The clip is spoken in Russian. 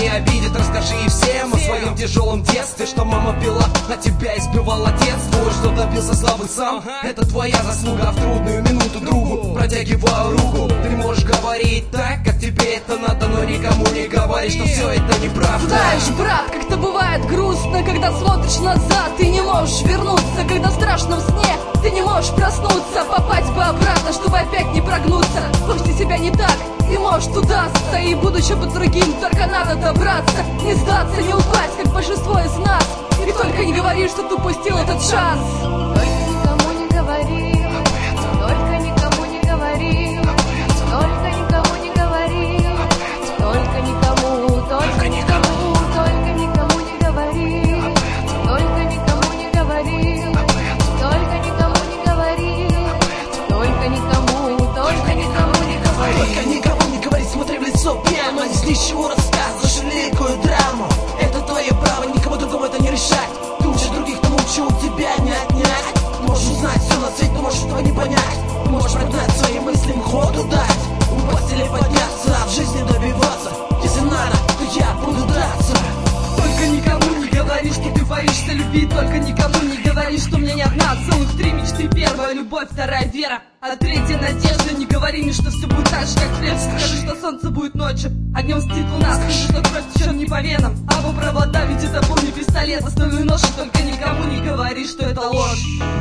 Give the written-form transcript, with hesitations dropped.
не обидит. Расскажи всем о своем тяжелом детстве, что мама пила, а тебя избивал отец твой, что добился славы сам. Это твоя заслуга, а в трудную минуту другу протягиваю руку. Ты можешь говорить так, как тебе это надо, но никому не говори, что все это неправда. Знаешь, брат, как-то бывает грустно, когда смотришь назад, ты не можешь вернуться, когда в страшном сне ты не можешь проснуться. Попасть бы обратно, чтобы опять не прогнуться. Пусть и себя не так, и может удастся. И будучи под другим, только надо добраться. Не сдаться, не упасть, как большинство из нас. И только не говори, что ты упустил этот шанс. Только никому не говори, только никому не говори, только никому не говори, только никому, только никому, только никому не говори, только никому не говори, только никому не говори, только никому, только никому не говори. Только никому не говори, смотри в лицо прямо. Здесь ничего рассказываешь, великую драму. Это твое право, никому другому это не решать. Ты лучше других, тому чего у тебя не отнять. Можешь узнать все на свете, но можешь этого не понять. Можешь прогнать своим мыслям ходу дать, упасть или подняться, а в жизни добиваться. Если надо, то я буду драться. Только никому не говори, что ты боишься любви. Только никому не говори, что у меня не одна, а целых 3 мечты. Первая любовь, вторая вера, а третья надежда. Не говори мне, что все будет так же, как прежде. Скажи, что солнце будет ночью, а днем мстит луна. Скажи, что кровь течет не по венам, а по проводам, ведь это был не пистолет, а стальной нож. И только никому не говори, что это ложь.